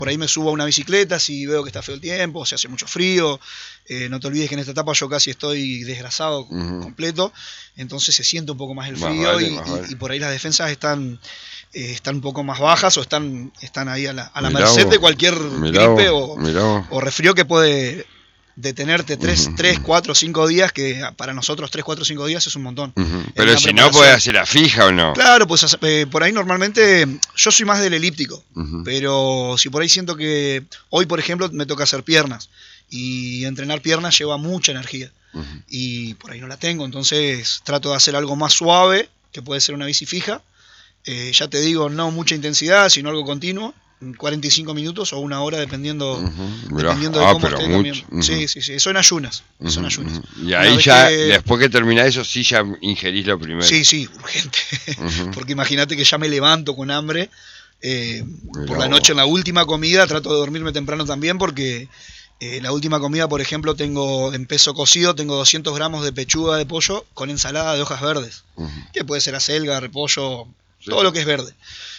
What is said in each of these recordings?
por ahí me subo a una bicicleta si veo que está feo el tiempo, si hace mucho frío. No te olvides que en esta etapa yo casi estoy desgrasado completo, entonces se siente un poco más el frío y por ahí las defensas están un poco más bajas o están ahí a la merced de cualquier gripe o resfrío que puede detenerte 3, 4, 5 días, que para nosotros 3, 4, 5 días es un montón. Pero si no, ¿podés hacer la fija o no? Claro, pues por ahí normalmente yo soy más del elíptico, pero si por ahí siento que hoy, por ejemplo, me toca hacer piernas y entrenar piernas lleva mucha energía y por ahí no la tengo, entonces trato de hacer algo más suave, que puede ser una bici fija. Ya te digo, no mucha intensidad, sino algo continuo, 45 minutos o una hora, dependiendo de cómo esté también. Sí, eso en ayunas. Y ahí ya, después que terminás eso, sí ya ingerís lo primero. Sí, urgente. Porque imagínate que ya me levanto con hambre. Por la noche en la última comida trato de dormirme temprano también, porque la última comida, por ejemplo, tengo en peso cocido, tengo 200 gramos de pechuga de pollo con ensalada de hojas verdes, que puede ser acelga, repollo, todo lo que es verde.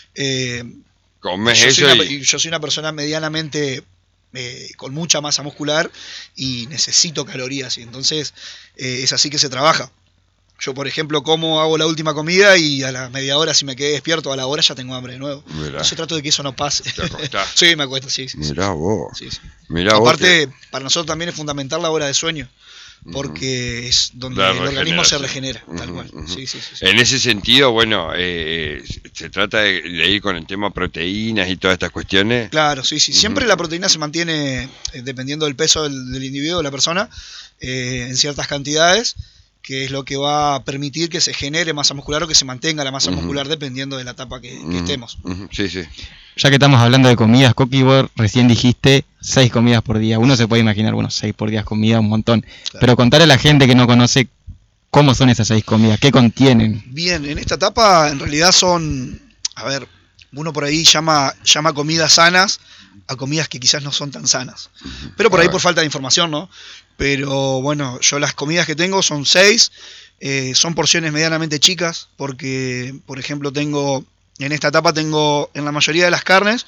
Yo soy una persona medianamente con mucha masa muscular y necesito calorías, y entonces es así que se trabaja. Yo, por ejemplo, hago la última comida y a la media hora, si me quedé despierto, a la hora ya tengo hambre de nuevo. Entonces trato de que eso no pase. ¿Te acostás? Sí, me acuesto, sí. Mirá vos. Sí. Mirá aparte, para nosotros también es fundamental la hora de sueño, porque es donde el organismo se regenera, tal cual. Sí. En ese sentido, bueno, se trata de ir con el tema proteínas y todas estas cuestiones. Claro, sí. Siempre la proteína se mantiene, dependiendo del peso del individuo, de la persona, en ciertas cantidades, que es lo que va a permitir que se genere masa muscular o que se mantenga la masa muscular, dependiendo de la etapa que estemos. Sí. Ya que estamos hablando de comidas, Coqui, vos recién dijiste 6 comidas por día. Uno se puede imaginar, 6 por día comida, un montón. Claro. Pero contarle a la gente que no conoce cómo son esas 6 comidas, qué contienen. Bien, en esta etapa en realidad son, uno por ahí llama comidas sanas a comidas que quizás no son tan sanas. Pero por ahí por falta de información, ¿no? Pero bueno, yo las comidas que tengo son 6, son porciones medianamente chicas, porque, por ejemplo, en esta etapa tengo en la mayoría de las carnes,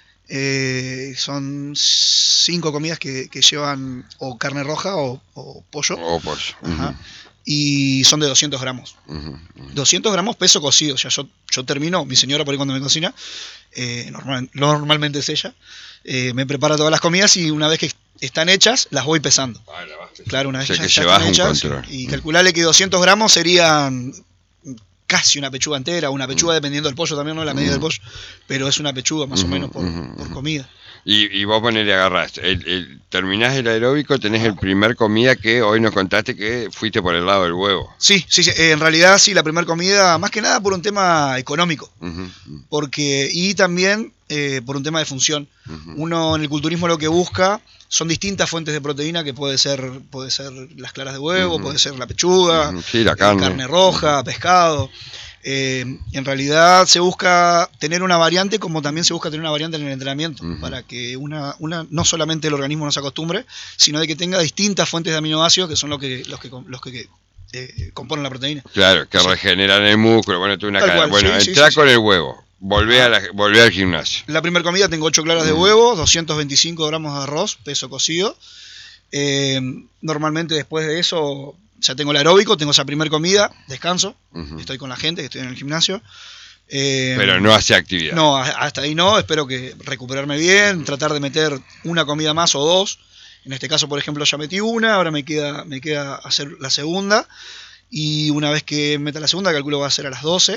son 5 comidas que llevan o carne roja o pollo. Ajá. Y son de 200 gramos. 200 gramos peso cocido. O sea, yo termino, mi señora por ahí cuando me cocina, normalmente es ella, me prepara todas las comidas y una vez que están hechas, las voy pesando. Claro, una vez que ya están hechas. Y calcularle que 200 gramos serían casi una pechuga entera, una pechuga dependiendo del pollo también, no la medida del pollo, pero es una pechuga más o menos por comida. Y vos agarrás, terminás el aeróbico, tenés el primer comida que hoy nos contaste que fuiste por el lado del huevo. Sí, en realidad sí, la primera comida, más que nada por un tema económico, y también por un tema de función. Uno en el culturismo lo que busca son distintas fuentes de proteína, que puede ser las claras de huevo, puede ser la pechuga, la carne roja, pescado. En realidad se busca tener una variante, como también se busca tener una variante en el entrenamiento, para que no solamente el organismo no se acostumbre, sino de que tenga distintas fuentes de aminoácidos, que son los que componen la proteína. Claro, que regeneran el músculo. Bueno, entrá con el huevo. Volvé al gimnasio. La primera comida tengo 8 claras de huevo, 225 gramos de arroz, peso cocido. Normalmente después de eso ya tengo el aeróbico, tengo esa primera comida, descanso, estoy con la gente, que estoy en el gimnasio. Pero no hace actividad. No, hasta ahí no, espero que recuperarme bien, tratar de meter una comida más o 2. En este caso, por ejemplo, ya metí una, ahora me queda hacer la segunda. Y una vez que meta la segunda, calculo que va a ser a las 12.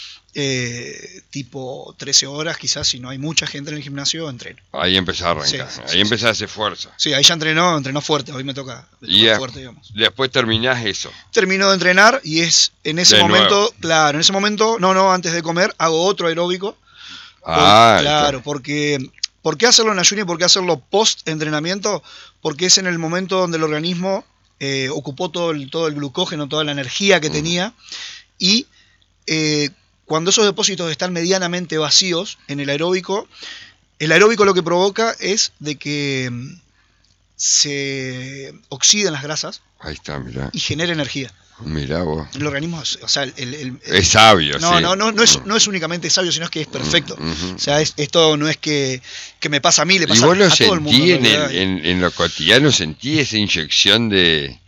Tipo 13 horas, quizás, si no hay mucha gente en el gimnasio, entreno. Ahí empezás a arrancar, empezás a hacer fuerza. Sí, ahí ya entrenó fuerte, hoy me toca fuerte, digamos. Después terminás eso. Termino de entrenar y es en ese momento, claro, antes de comer, hago otro aeróbico. Claro, porque ¿por qué hacerlo en ayuno y por qué hacerlo post entrenamiento? Porque es en el momento donde el organismo ocupó todo el glucógeno, toda la energía que tenía, y cuando esos depósitos están medianamente vacíos en el aeróbico lo que provoca es de que se oxiden las grasas. Ahí está, mirá. Y genera energía. Mirá vos. El organismo, o sea, es sabio, no, sí. No es únicamente sabio, sino es que es perfecto. O sea, esto no es que me pasa a mí, le pasa a todo el mundo. ¿Y vos lo sentí en lo cotidiano, sentí esa inyección de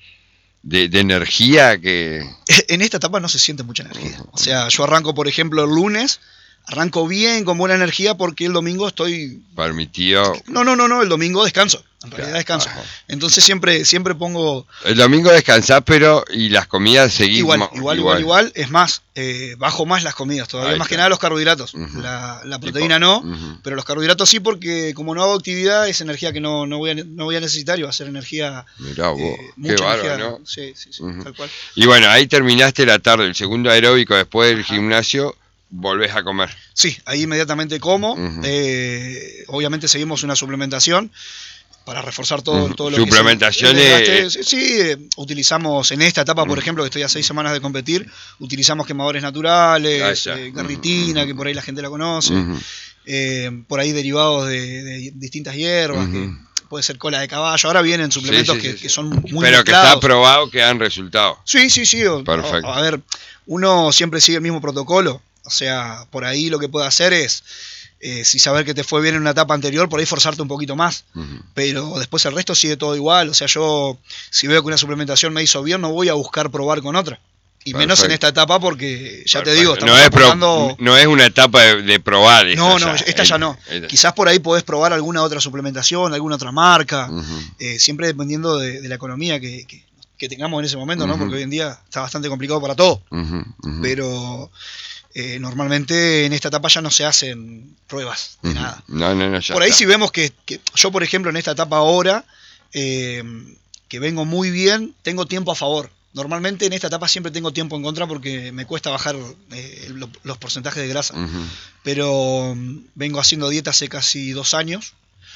energía que... En esta etapa no se siente mucha energía. O sea, yo arranco, por ejemplo, el lunes, arranco bien, con buena energía, porque el domingo estoy... Permitido... No, el domingo descanso. En realidad descanso. Ajá. Entonces siempre pongo... El domingo descansás, pero... Y las comidas seguís... Igual. Es más, bajo más las comidas todavía. Más que nada los carbohidratos. La proteína no, pero los carbohidratos sí, porque como no hago actividad, es energía que no voy a necesitar y va a ser energía... Mirá vos, mucha bárbaro, energía, ¿no? Sí, tal cual. Y bueno, ahí terminaste la tarde, el segundo aeróbico después del gimnasio... Volvés a comer. Sí, ahí inmediatamente como. Obviamente seguimos una suplementación para reforzar todo lo suplementaciones. Sí, utilizamos en esta etapa, por ejemplo, que estoy a 6 semanas de competir, utilizamos quemadores naturales, garritina, que por ahí la gente la conoce, por ahí derivados de distintas hierbas, que puede ser cola de caballo. Ahora vienen suplementos que son muy pero mezclados. Que está probado que dan resultado. Sí. Perfecto. A ver, uno siempre sigue el mismo protocolo. O sea, por ahí lo que puede hacer es, si saber que te fue bien en una etapa anterior, por ahí forzarte un poquito más. Pero después el resto sigue todo igual. O sea, yo, si veo que una suplementación me hizo bien, no voy a buscar probar con otra. Y menos en esta etapa porque, ya te digo, estamos no es una etapa de probar. Esta ya no. Quizás por ahí podés probar alguna otra suplementación, alguna otra marca, siempre dependiendo de la economía que tengamos en ese momento, ¿no? Porque hoy en día está bastante complicado para todo. Pero... normalmente en esta etapa ya no se hacen pruebas de nada. No, por ahí si vemos que yo, por ejemplo, en esta etapa ahora, que vengo muy bien, tengo tiempo a favor. Normalmente en esta etapa siempre tengo tiempo en contra porque me cuesta bajar los porcentajes de grasa. Pero vengo haciendo dieta hace casi 2 años.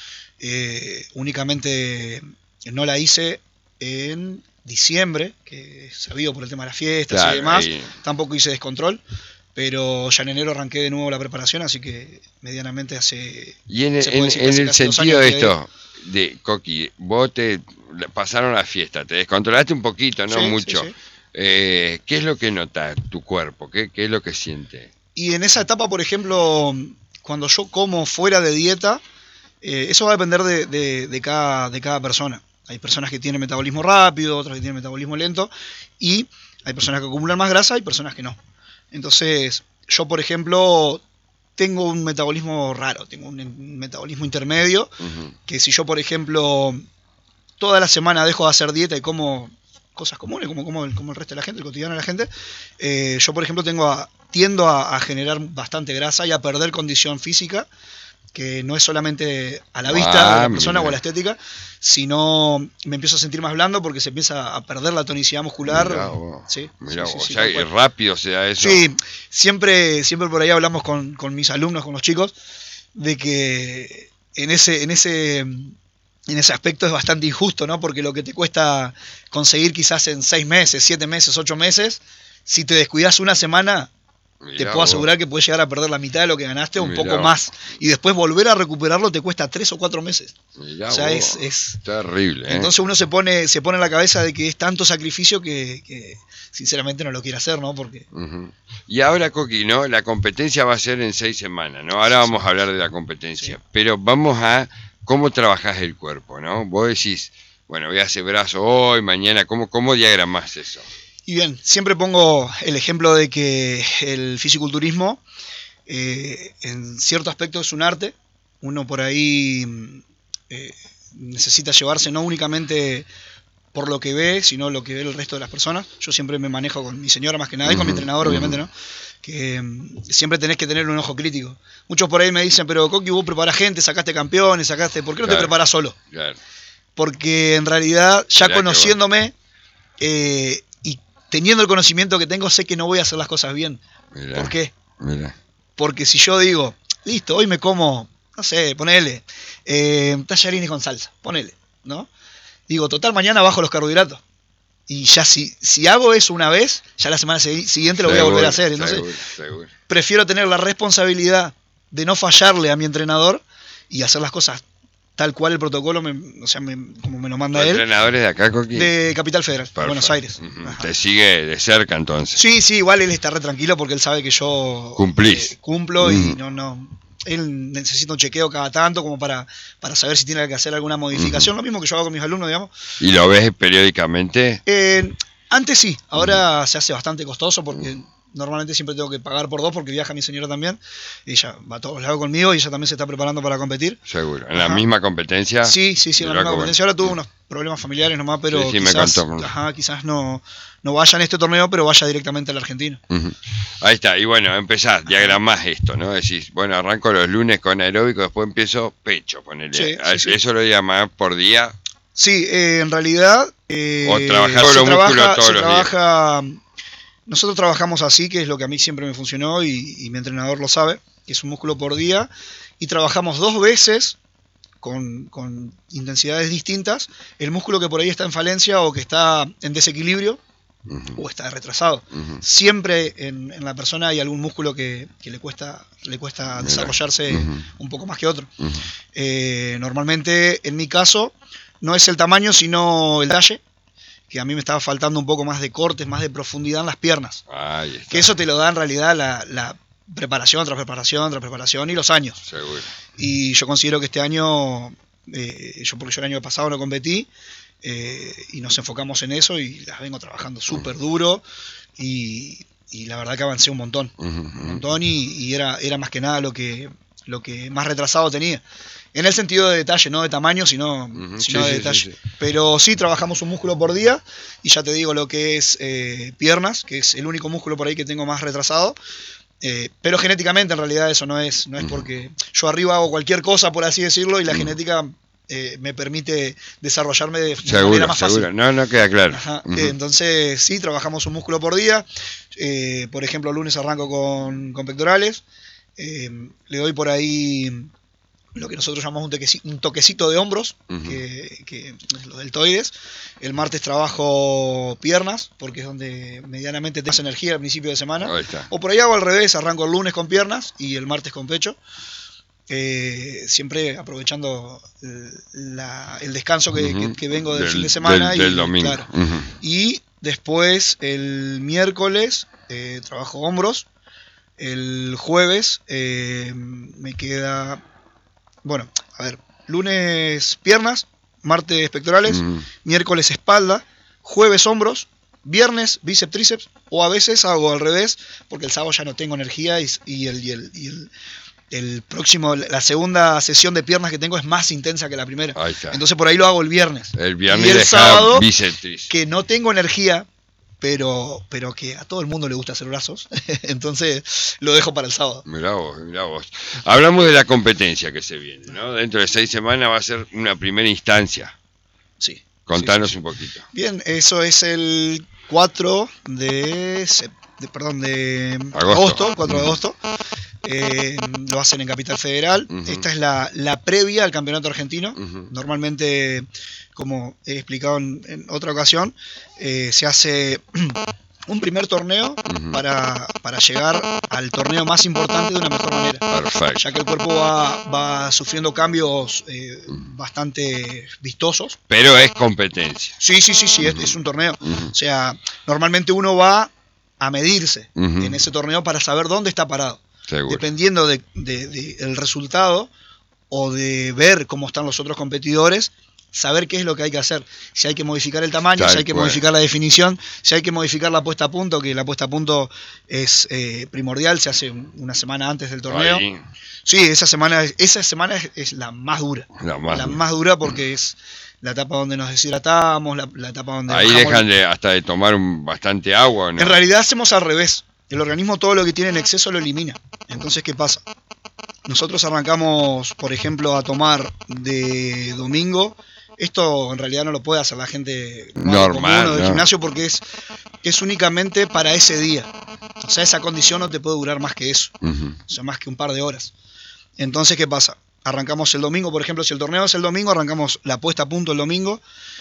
Únicamente no la hice en diciembre, que es sabido por el tema de las fiestas y demás. Tampoco hice descontrol. Pero ya en enero arranqué de nuevo la preparación, así que medianamente hace... Y en el sentido de esto, de Coqui, vos te pasaron la fiesta, te descontrolaste un poquito, no mucho. Sí. ¿Qué es lo que nota tu cuerpo? ¿Qué es lo que siente? Y en esa etapa, por ejemplo, cuando yo como fuera de dieta, eso va a depender de cada persona. Hay personas que tienen metabolismo rápido, otras que tienen metabolismo lento, y hay personas que acumulan más grasa y personas que no. Entonces, yo, por ejemplo, tengo un metabolismo raro, tengo un metabolismo intermedio, que si yo, por ejemplo, toda la semana dejo de hacer dieta y como cosas comunes, como el resto de la gente, el cotidiano de la gente, yo, por ejemplo, tiendo a generar bastante grasa y a perder condición física, que no es solamente a la vista de la persona o a la estética, sino me empiezo a sentir más blando porque se empieza a perder la tonicidad muscular. Mirá vos. O sea, y rápido se da eso. Sí, siempre por ahí hablamos con mis alumnos, con los chicos, de que en ese aspecto es bastante injusto, ¿no? Porque lo que te cuesta conseguir quizás en 6 meses, 7 meses, 8 meses, si te descuidas una semana... te puedo asegurar que puedes llegar a perder la mitad de lo que ganaste o un poco más. Y después volver a recuperarlo te cuesta 3 o 4 meses. O sea, es terrible. Entonces uno se pone en la cabeza de que es tanto sacrificio que sinceramente no lo quiere hacer, ¿no? Porque... Y ahora, Coqui, ¿no? La competencia va a ser en 6 semanas, ¿no? Ahora vamos a hablar de la competencia. Pero vamos a cómo trabajás el cuerpo, ¿no? Vos decís, bueno, voy a hacer brazo hoy, mañana, ¿cómo diagramás eso? Y bien, siempre pongo el ejemplo de que el fisiculturismo en cierto aspecto es un arte. Uno por ahí necesita llevarse no únicamente por lo que ve, sino lo que ve el resto de las personas. Yo siempre me manejo con mi señora más que nada y con mi entrenador, obviamente, ¿no? Que siempre tenés que tener un ojo crítico. Muchos por ahí me dicen, pero Coqui, vos preparás gente, sacaste campeones, ¿por qué no te preparás solo? Claro. Porque en realidad, ya conociéndome... y teniendo el conocimiento que tengo, sé que no voy a hacer las cosas bien. ¿Por qué? Porque si yo digo, listo, hoy me como, no sé, ponele, tallarines con salsa, ponele, ¿no? Digo, total, mañana bajo los carbohidratos. Y ya si hago eso una vez, ya la semana siguiente lo voy a volver a hacer. Entonces, seguro. Prefiero tener la responsabilidad de no fallarle a mi entrenador y hacer las cosas tal cual el protocolo, como me lo manda él. ¿Entrenadores de acá, Coqui? De Capital Federal, de Buenos Aires. Te sigue de cerca entonces. Sí, igual él está re tranquilo porque él sabe que yo cumplo y no. Él necesita un chequeo cada tanto como para saber si tiene que hacer alguna modificación, lo mismo que yo hago con mis alumnos, digamos. ¿Y lo ves periódicamente? Antes sí, ahora se hace bastante costoso porque normalmente siempre tengo que pagar por 2 porque viaja mi señora también. Ella va a todos lados conmigo y ella también se está preparando para competir. Seguro. ¿En la misma competencia? Sí, en la misma competencia. Ahora tuvo unos problemas familiares nomás, pero sí, quizás no vaya en este torneo, pero vaya directamente al argentino. Ahí está. Y bueno, empezás, diagramás esto, ¿no? Decís, bueno, arranco los lunes con aeróbico, después empiezo pecho, ponele. ¿Eso lo llamás por día? Sí, en realidad... o trabajar los músculos todos los días. Nosotros trabajamos así, que es lo que a mí siempre me funcionó y mi entrenador lo sabe, que es un músculo por día, y trabajamos 2 veces con intensidades distintas el músculo que por ahí está en falencia o que está en desequilibrio o está retrasado. Siempre en la persona hay algún músculo que le cuesta desarrollarse un poco más que otro. Normalmente, en mi caso, no es el tamaño, sino el talle, que a mí me estaba faltando un poco más de cortes, más de profundidad en las piernas. Que eso te lo da en realidad la preparación tras preparación y los años. Seguro. Y yo considero que este año, porque yo el año pasado no competí, y nos enfocamos en eso y las vengo trabajando súper duro y la verdad que avancé un montón. Y era más que nada lo que más retrasado tenía. En el sentido de detalle, no de tamaño, sino de detalle. Sí. Pero sí trabajamos un músculo por día, y ya te digo lo que es piernas, que es el único músculo por ahí que tengo más retrasado. Pero genéticamente en realidad eso no es porque yo arriba hago cualquier cosa, por así decirlo, y la genética me permite desarrollarme de manera más fácil. No queda claro. Entonces sí, trabajamos un músculo por día. Por ejemplo, el lunes arranco con pectorales. Le doy por ahí lo que nosotros llamamos un toquecito de hombros, que es lo deltoides. El martes trabajo piernas, porque es donde medianamente tengo energía al principio de semana. O por ahí hago al revés, arranco el lunes con piernas y el martes con pecho. Siempre aprovechando el descanso que vengo del fin de semana. Del domingo. Claro. Y después el miércoles trabajo hombros. El jueves me queda... Bueno, a ver, lunes piernas, martes pectorales, miércoles espalda, jueves hombros, viernes bíceps, tríceps, o a veces hago al revés, porque el sábado ya no tengo energía y el próximo, la segunda sesión de piernas que tengo es más intensa que la primera. Entonces por ahí lo hago el viernes. Y el sábado, bíceps, que no tengo energía, pero que a todo el mundo le gusta hacer brazos, entonces lo dejo para el sábado. Mirá vos. Hablamos de la competencia que se viene, ¿no? Dentro de 6 semanas va a ser una primera instancia. Sí. Contanos un poquito. Bien, eso es el 4 de agosto, 4 de agosto. Lo hacen en Capital Federal. Esta es la previa al campeonato argentino. Normalmente, como he explicado en otra ocasión, se hace un primer torneo para llegar al torneo más importante de una mejor manera. Perfecto. Ya que el cuerpo va sufriendo cambios bastante vistosos. Pero es competencia. Sí, es un torneo. O sea, normalmente uno va a medirse en ese torneo para saber dónde está parado. Seguro. Dependiendo del resultado o de ver cómo están los otros competidores, saber qué es lo que hay que hacer. Si hay que modificar el tamaño, si hay que modificar la definición, si hay que modificar la puesta a punto, que la puesta a punto es primordial, se hace una semana antes del torneo. Sí, esa semana es la más dura. La más dura porque es la etapa donde nos deshidratamos, la etapa donde... Ahí dejan hasta de tomar bastante agua, ¿no? En realidad hacemos al revés. El organismo todo lo que tiene en exceso lo elimina. Entonces, ¿qué pasa? Nosotros arrancamos, por ejemplo, a tomar de domingo. Esto en realidad no lo puede hacer la gente normal del gimnasio porque es únicamente para ese día. O sea, esa condición no te puede durar más que eso. O sea, más que un par de horas. Entonces, ¿qué pasa? Arrancamos el domingo, por ejemplo, si el torneo es el domingo, arrancamos la puesta a punto el domingo.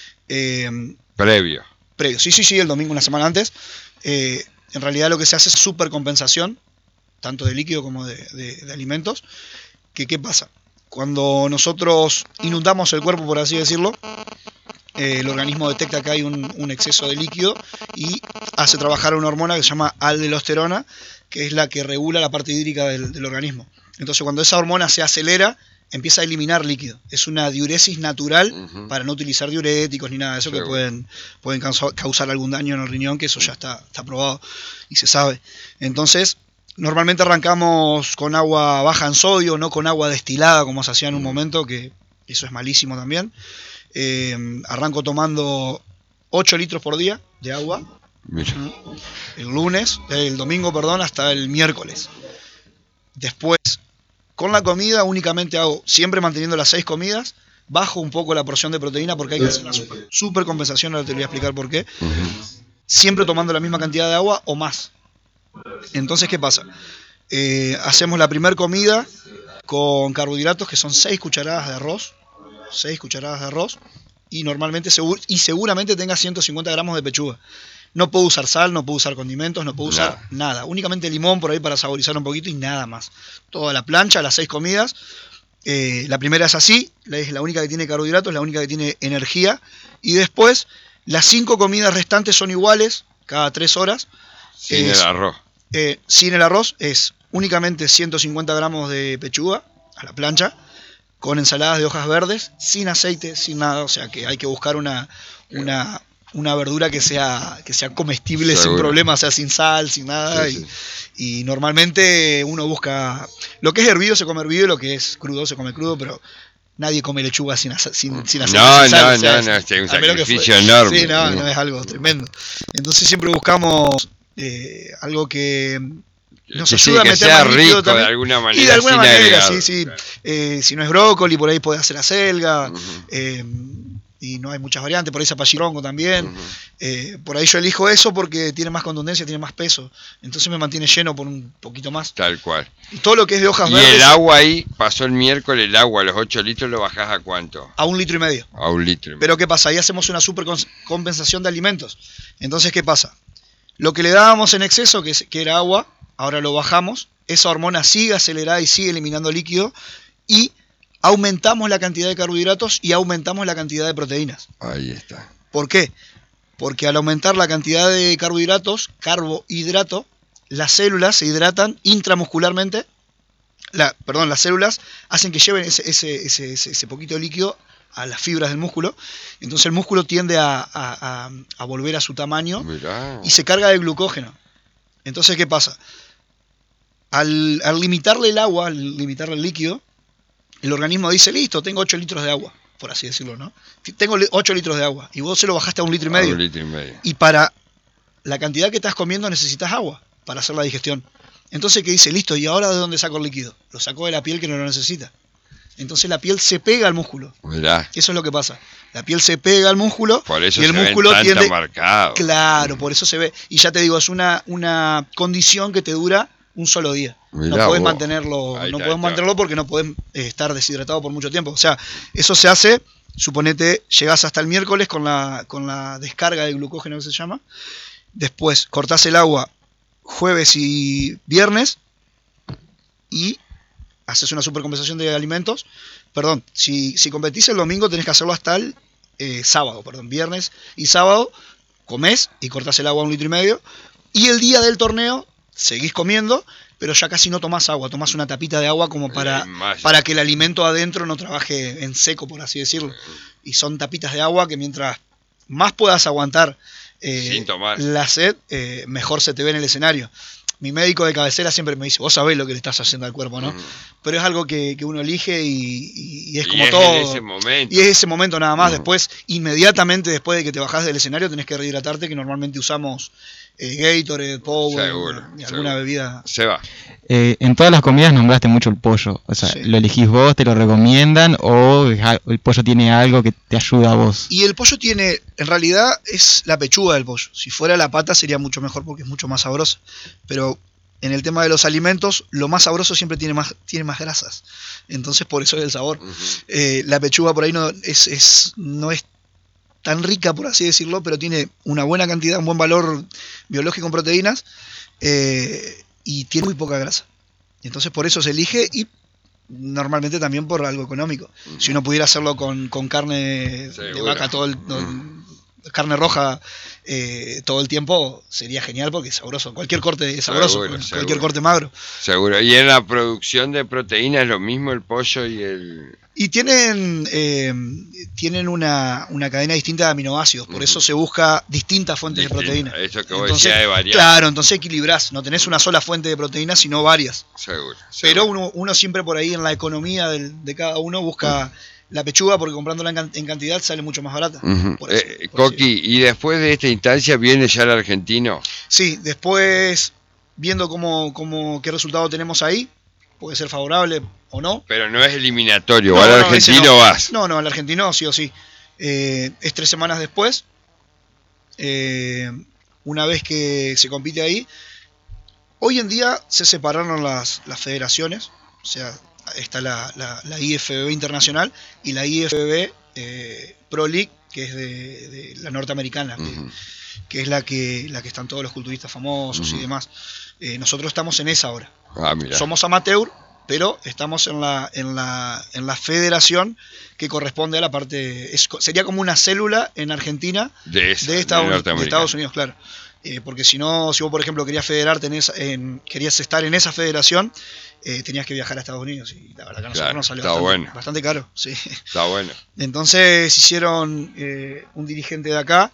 Previo. Sí, el domingo, una semana antes. En realidad lo que se hace es supercompensación, tanto de líquido como de alimentos. ¿Qué pasa? Cuando nosotros inundamos el cuerpo, por así decirlo, el organismo detecta que hay un exceso de líquido y hace trabajar una hormona que se llama aldosterona, que es la que regula la parte hídrica del organismo. Entonces, cuando esa hormona se acelera, empieza a eliminar líquido. Es una diuresis natural para no utilizar diuréticos ni nada de eso, que pueden causar algún daño en el riñón, que eso ya está probado y se sabe. Entonces, normalmente arrancamos con agua baja en sodio, no con agua destilada como se hacía en un momento, que eso es malísimo también. Arranco tomando 8 litros por día de agua. Mira. El domingo, hasta el miércoles. Después, con la comida únicamente hago, siempre manteniendo las 6 comidas, bajo un poco la porción de proteína porque hay que hacer una super compensación, ahora te voy a explicar por qué. Siempre tomando la misma cantidad de agua o más. Entonces, ¿qué pasa? Hacemos la primera comida con carbohidratos, que son 6 cucharadas de arroz. 6 cucharadas de arroz. Y normalmente, seguramente tenga 150 gramos de pechuga. No puedo usar sal, no puedo usar condimentos, no puedo usar nada. Únicamente limón por ahí para saborizar un poquito y nada más. Toda la plancha, las 6 comidas. La primera es así, es la única que tiene carbohidratos, la única que tiene energía. Y después, las 5 comidas restantes son iguales, cada 3 horas. Sin el arroz. Sin el arroz es únicamente 150 gramos de pechuga a la plancha, con ensaladas de hojas verdes, sin aceite, sin nada. O sea que hay que buscar una verdura que sea comestible sin problema, o sea, sin sal, sin nada. Sí. Y normalmente uno busca, lo que es hervido se come hervido, y lo que es crudo se come crudo, pero nadie come lechuga sin aceite. No, es un sacrificio enorme. Sí, no es algo tremendo. Entonces siempre buscamos algo que nos ayuda a meter sea rico de alguna manera. Y de alguna manera, sí. Si no es brócoli, por ahí podés hacer acelga. Y no hay muchas variantes, por ahí zapallirongo también. Por ahí yo elijo eso porque tiene más contundencia, tiene más peso. Entonces me mantiene lleno por un poquito más. Tal cual. Y todo lo que es de hojas verdes. Y el agua ahí, pasó el miércoles, el agua, los 8 litros, ¿lo bajás a cuánto? A 1,5 litros. A 1,5 litros. Pero ¿qué pasa? Ahí hacemos una super compensación de alimentos. Entonces, ¿qué pasa? Lo que le dábamos en exceso, que era agua, ahora lo bajamos. Esa hormona sigue acelerada y sigue eliminando líquido. Y aumentamos la cantidad de carbohidratos y aumentamos la cantidad de proteínas. Ahí está. ¿Por qué? Porque al aumentar la cantidad de carbohidrato, las células se hidratan intramuscularmente. Las células hacen que lleven ese poquito de líquido a las fibras del músculo. Entonces el músculo tiende a volver a su tamaño. Mirá. Y se carga de glucógeno. Entonces, ¿qué pasa? Al limitarle el agua, al limitarle el líquido, el organismo dice, listo, tengo 8 litros de agua, por así decirlo, ¿no? Tengo 8 litros de agua, y vos se lo bajaste a 1,5 litros. A 1,5 litros. Y para la cantidad que estás comiendo necesitas agua para hacer la digestión. Entonces, ¿qué dice? Listo, ¿y ahora de dónde saco el líquido? Lo saco de la piel, que no lo necesita. Entonces la piel se pega al músculo. Mirá. Eso es lo que pasa. La piel se pega al músculo, por eso y el se músculo ven tanto tiende... marcado. Claro, por eso se ve. Y ya te digo, es una condición que te dura un solo día. Mirá, no podés mantenerlo, porque no podés estar deshidratado por mucho tiempo. O sea, eso se hace, suponete, llegás hasta el miércoles con la descarga de glucógeno, que se llama. Después cortás el agua jueves y viernes y haces una supercompensación de alimentos. Perdón, si competís el domingo tenés que hacerlo hasta el sábado, viernes y sábado comés y cortás el agua a 1,5 litros. Y el día del torneo seguís comiendo, pero ya casi no tomás agua, tomás una tapita de agua como para que el alimento adentro no trabaje en seco, por así decirlo. Y son tapitas de agua que mientras más puedas aguantar la sed, mejor se te ve en el escenario. Mi médico de cabecera siempre me dice, vos sabés lo que le estás haciendo al cuerpo, ¿no? Pero es algo que uno elige y es como todo. En ese momento. Y es ese momento nada más. Después, inmediatamente después de que te bajás del escenario, tenés que rehidratarte, que normalmente usamos Gatorade, Power, alguna bebida. Se va. En todas las comidas nombraste mucho el pollo. O sea, sí. ¿Lo elegís vos, te lo recomiendan o el pollo tiene algo que te ayuda a vos? Y el pollo tiene, en realidad, es la pechuga del pollo. Si fuera la pata sería mucho mejor porque es mucho más sabrosa. Pero en el tema de los alimentos, lo más sabroso siempre tiene más grasas. Entonces por eso es el sabor. La pechuga por ahí no es tan rica, por así decirlo, pero tiene una buena cantidad, un buen valor biológico en proteínas y tiene muy poca grasa. Entonces por eso se elige y normalmente también por algo económico. Si uno pudiera hacerlo con carne de vaca, carne roja todo el tiempo, sería genial porque es sabroso. Cualquier corte es sabroso, cualquier corte magro. Seguro. Y en la producción de proteínas es lo mismo el pollo y el... Y tienen una cadena distinta de aminoácidos, por eso se busca distintas fuentes de proteína. Eso que vos decías de variar. Claro, entonces equilibrás, no tenés una sola fuente de proteína, sino varias. Seguro. Pero uno siempre por ahí en la economía de cada uno busca la pechuga, porque comprándola en cantidad sale mucho más barata. Por eso, Coqui, ¿y después de esta instancia viene ya el argentino? Sí, después viendo qué resultado tenemos ahí, puede ser favorable o no. Pero no es eliminatorio, o al argentino vas. No, al argentino sí o sí. Es 3 semanas después. Una vez que se compite ahí. Hoy en día se separaron las federaciones. O sea, está la IFBB Internacional y la IFBB Pro League, que es de la norteamericana, que es la que están todos los culturistas famosos y demás. Nosotros estamos en esa ahora. Somos amateur, pero estamos en la federación que corresponde a la parte... sería como una célula en Argentina de Estados Unidos, claro. Porque si vos por ejemplo querías querías estar en esa federación, tenías que viajar a Estados Unidos, y la verdad que a nosotros nos salió bastante caro. Sí. Está bueno. Entonces hicieron, un dirigente de acá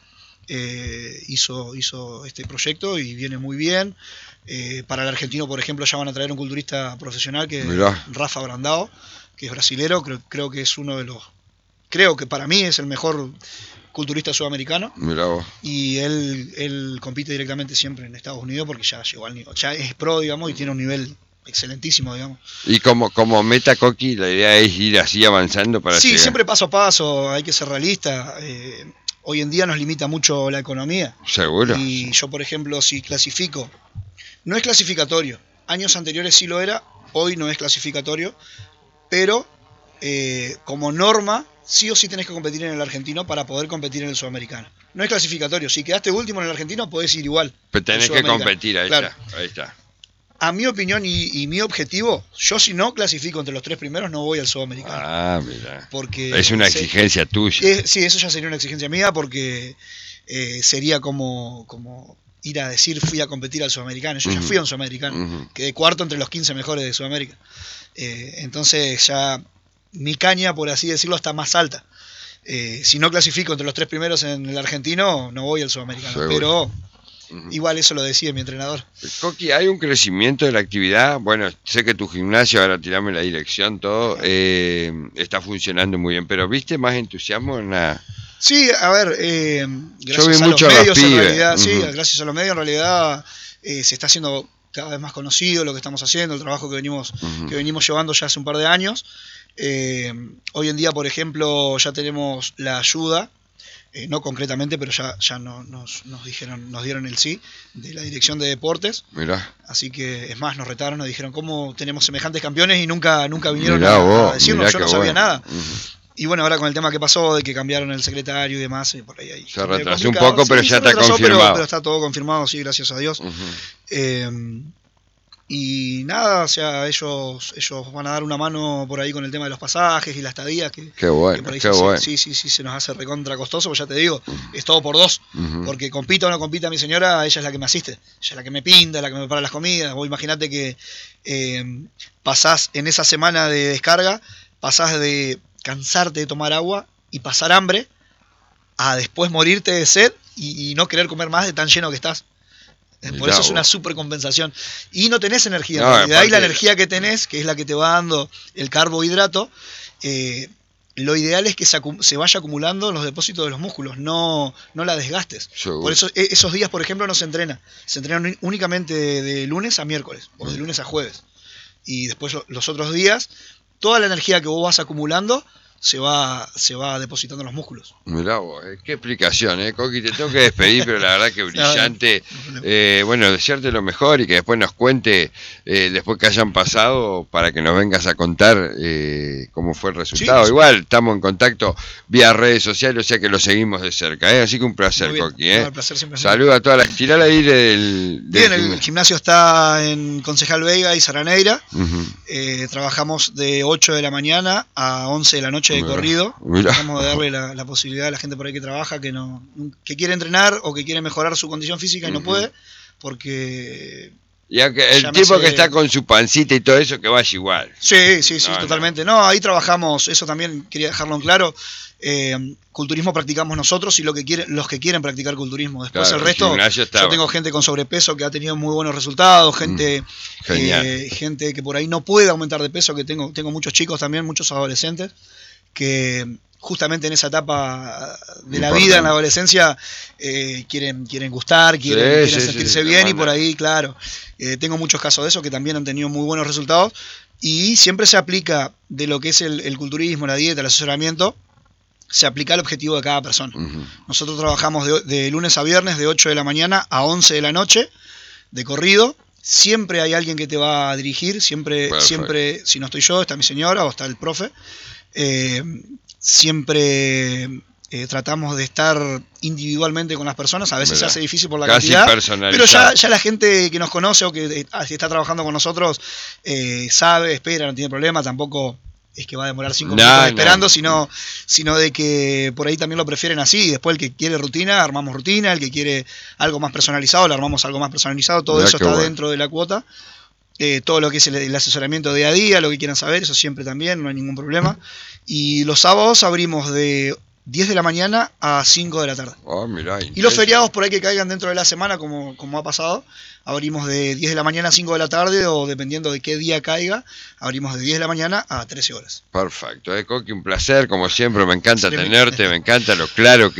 hizo este proyecto y viene muy bien. Para el argentino, por ejemplo, ya van a traer un culturista profesional, que es Rafa Brandao, que es brasilero. Creo que es creo que para mí es el mejor culturista sudamericano. Mirá vos. Y él compite directamente siempre en Estados Unidos, porque ya llegó al nivel, ya es pro, digamos, y tiene un nivel excelentísimo, digamos. Y como meta, Coqui, la idea es ir así avanzando para llegar. Siempre paso a paso, hay que ser realista. Hoy en día nos limita mucho la economía. Seguro. Y yo, por ejemplo, si clasifico, no es clasificatorio. Años anteriores sí lo era, hoy no es clasificatorio, pero como norma, sí o sí tenés que competir en el argentino para poder competir en el sudamericano. No es clasificatorio, si quedaste último en el argentino podés ir igual. Pero tenés que competir, ahí está. A mi opinión y mi objetivo, yo si no clasifico entre los 3 primeros no voy al sudamericano. Mira. Porque es una exigencia tuya. Sí, eso ya sería una exigencia mía, porque sería como ir a decir fui a competir al sudamericano. Yo ya fui a un sudamericano, quedé cuarto entre los 15 mejores de Sudamérica. Entonces ya mi caña, por así decirlo, está más alta. Si no clasifico entre los 3 primeros en el argentino, no voy al sudamericano. Seguro. Pero igual eso lo decide mi entrenador. Coqui, ¿hay un crecimiento de la actividad? Bueno, sé que tu gimnasio, ahora tirame la dirección, todo, está funcionando muy bien, pero ¿viste más entusiasmo en la...? Sí, a ver, gracias a los medios, en realidad, sí, gracias a los medios, en realidad, se está haciendo cada vez más conocido lo que estamos haciendo, el trabajo que venimos llevando ya hace un par de años. Hoy en día, por ejemplo, ya tenemos la ayuda, no concretamente, pero ya nos dieron el sí de la dirección de deportes. Mirá. Así que, es más, nos retaron, nos dijeron cómo tenemos semejantes campeones y nunca vinieron a decirnos, yo no sabía nada. Y bueno, ahora con el tema que pasó, de que cambiaron el secretario y demás, por ahí se retrasó un poco, pero ya está confirmado. Pero está todo confirmado, sí, gracias a Dios. Y nada, o sea, ellos van a dar una mano por ahí con el tema de los pasajes y las estadías. Qué bueno, por ahí qué bueno. Sí, se nos hace recontra costoso, pues ya te digo, es todo por 2. Porque compita o no compita mi señora, ella es la que me asiste. Ella es la que me pinta, la que me prepara las comidas. Vos imaginate que pasás en esa semana de descarga, pasás de cansarte de tomar agua y pasar hambre a después morirte de sed y no querer comer más de tan lleno que estás. Por eso es una super compensación. Y no tenés energía, en realidad. Y la energía que tenés, que es la que te va dando el carbohidrato, lo ideal es que se vaya acumulando en los depósitos de los músculos, no la desgastes. Por eso esos días, por ejemplo, no se entrena. Se entrenan únicamente de lunes a miércoles, o de lunes a jueves. Y después los otros días, toda la energía que vos vas acumulando se va depositando en los músculos. Mirá vos, qué explicación, Coqui, te tengo que despedir, pero la verdad que brillante. Bueno, desearte lo mejor y que después nos cuente, después que hayan pasado, para que nos vengas a contar cómo fue el resultado. Sí. Igual estamos en contacto vía redes sociales, o sea que lo seguimos de cerca, así que un placer, Coqui. No, el placer siempre. Saludos a toda la... Tirala ahí del Bien, el gimnasio está en Concejal Veiga y Saraneira. Trabajamos de 8 de la mañana a 11 de la noche de corrido. Tratamos de darle la posibilidad a la gente por ahí que trabaja, que quiere entrenar o que quiere mejorar su condición física y no puede, porque... Y aunque el tipo que está con su pancita y todo eso, que vaya igual. Sí, totalmente. No, ahí trabajamos, eso también quería dejarlo en claro. Culturismo practicamos nosotros y los que quieren practicar culturismo. Después el resto, yo tengo gente con sobrepeso que ha tenido muy buenos resultados, gente que por ahí no puede aumentar de peso, que tengo muchos chicos también, muchos adolescentes, que justamente en esa etapa de la vida, en la adolescencia, quieren gustar, quieren sentirse bien y por ahí, claro, tengo muchos casos de eso que también han tenido muy buenos resultados y siempre se aplica de lo que es el culturismo, la dieta, el asesoramiento, se aplica al objetivo de cada persona. Nosotros trabajamos de lunes a viernes de 8 de la mañana a 11 de la noche de corrido. Siempre hay alguien que te va a dirigir, siempre, si no estoy yo, está mi señora o está el profe. Siempre tratamos de estar individualmente con las personas, a veces se hace difícil por la cantidad, pero ya la gente que nos conoce o que está trabajando con nosotros sabe, espera, no tiene problema, tampoco es que va a demorar 5 minutos esperando, sino de que por ahí también lo prefieren así. Después el que quiere rutina, armamos rutina, el que quiere algo más personalizado, le armamos algo más personalizado, todo eso está dentro de la cuota. Todo lo que es el asesoramiento día a día, lo que quieran saber, eso siempre también, no hay ningún problema. Y los sábados abrimos de 10 de la mañana a 5 de la tarde. Y los feriados por ahí que caigan dentro de la semana, como ha pasado, abrimos de 10 de la mañana a 5 de la tarde, o dependiendo de qué día caiga, abrimos de 10 de la mañana a 13 horas. Perfecto, Coqui, un placer, como siempre, me encanta tenerte, me encanta lo claro que